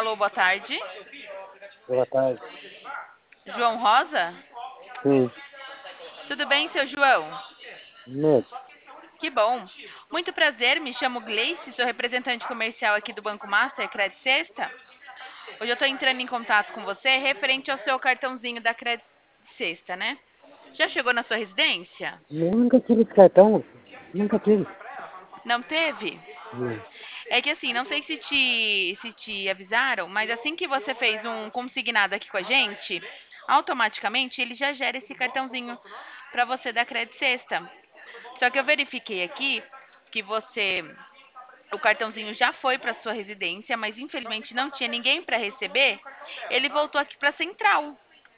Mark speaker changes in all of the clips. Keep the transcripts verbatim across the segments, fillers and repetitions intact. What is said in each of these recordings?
Speaker 1: Alô, boa tarde.
Speaker 2: Boa tarde.
Speaker 1: João Rosa?
Speaker 2: Sim,
Speaker 1: Tudo bem, seu João?
Speaker 2: mesmo.
Speaker 1: Que bom. Muito prazer, me chamo Gleice, sou representante comercial aqui do Banco Master Credit Sexta. Hoje eu estou entrando em contato com você referente ao seu cartãozinho da Credit Sexta, né? Já chegou na sua residência?
Speaker 2: Eu nunca tive esse cartão. Nunca tive.
Speaker 1: Não teve?
Speaker 2: Não.
Speaker 1: É que assim, não sei se te, se te avisaram, mas assim que você fez um consignado aqui com a gente, automaticamente ele já gera esse cartãozinho para você da Credit Sexta. Só que eu verifiquei aqui que você, o cartãozinho já foi para sua residência, mas infelizmente não tinha ninguém para receber. Ele voltou aqui para a central.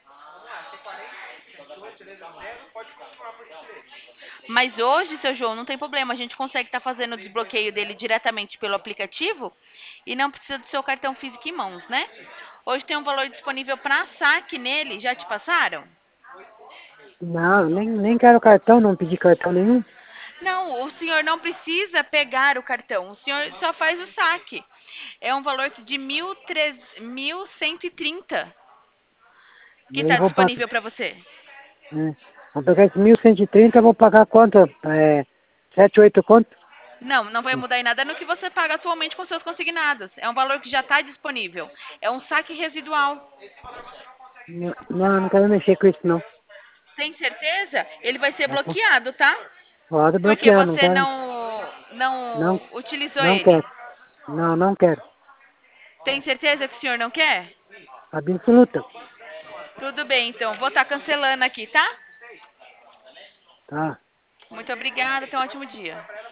Speaker 1: Mas hoje, seu João, não tem problema. A gente consegue estar fazendo o desbloqueio dele diretamente pelo aplicativo e não precisa do seu cartão físico em mãos, né? Hoje tem um valor disponível para saque nele. Já te passaram?
Speaker 2: Não, nem, nem quero cartão, não pedi cartão nenhum.
Speaker 1: Não, o senhor não precisa pegar o cartão. O senhor só faz o saque. É um valor de mil cento e trinta que
Speaker 2: Eu
Speaker 1: está
Speaker 2: vou pagar.
Speaker 1: disponível para você.
Speaker 2: É, vou pegar esse mil cento e trinta, eu vou pagar quanto? É, sete, oito quanto?
Speaker 1: Não, não vai mudar em nada no que você paga atualmente com seus consignados. É um valor que já está disponível. É um saque residual.
Speaker 2: Não, não, não quero mexer com isso, não.
Speaker 1: Tem certeza? Ele vai ser
Speaker 2: Tá bom?
Speaker 1: bloqueado, tá?
Speaker 2: Pode
Speaker 1: Porque
Speaker 2: bloquear, não
Speaker 1: você
Speaker 2: quero.
Speaker 1: não
Speaker 2: Não,
Speaker 1: não utilizou
Speaker 2: não
Speaker 1: ele.
Speaker 2: quero. Não, não quero.
Speaker 1: Tem certeza que o senhor não quer?
Speaker 2: Absoluta.
Speaker 1: Tudo bem, então. Vou estar cancelando aqui, tá?
Speaker 2: Tá.
Speaker 1: Muito obrigada. Tenha um ótimo dia.